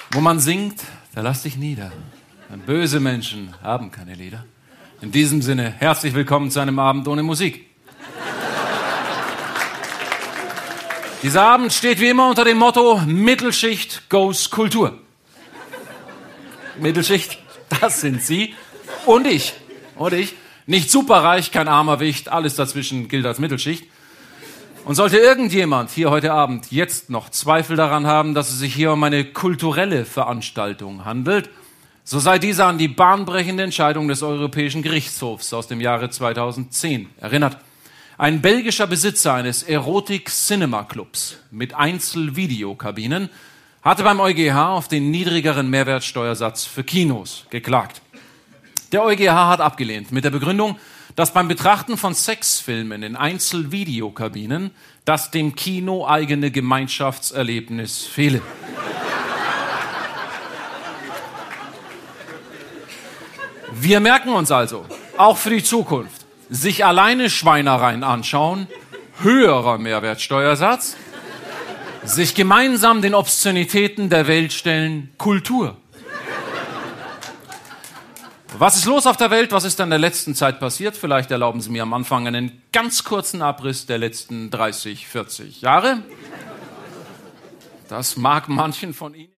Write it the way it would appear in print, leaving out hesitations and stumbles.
Wo man singt, da lass dich nieder. Denn böse Menschen haben keine Lieder. In diesem Sinne, herzlich willkommen zu einem Abend ohne Musik. Dieser Abend steht wie immer unter dem Motto Mittelschicht goes Kultur. Mittelschicht, das sind Sie und ich. Und ich. Nicht superreich, kein armer Wicht, alles dazwischen gilt als Mittelschicht. Und sollte irgendjemand hier heute Abend jetzt noch Zweifel daran haben, dass es sich hier um eine kulturelle Veranstaltung handelt, so sei dieser an die bahnbrechende Entscheidung des Europäischen Gerichtshofs aus dem Jahre 2010 erinnert. Ein belgischer Besitzer eines Erotik-Cinema-Clubs mit Einzelvideokabinen hatte beim EuGH auf den niedrigeren Mehrwertsteuersatz für Kinos geklagt. Der EuGH hat abgelehnt mit der Begründung, dass beim Betrachten von Sexfilmen in Einzelvideokabinen das dem Kino eigene Gemeinschaftserlebnis fehle. Wir merken uns also, auch für die Zukunft, sich alleine Schweinereien anschauen, höherer Mehrwertsteuersatz, sich gemeinsam den Obszönitäten der Welt stellen, Kultur. Was ist los auf der Welt? Was ist in der letzten Zeit passiert? Vielleicht erlauben Sie mir am Anfang einen ganz kurzen Abriss der letzten 30, 40 Jahre. Das mag manchen von Ihnen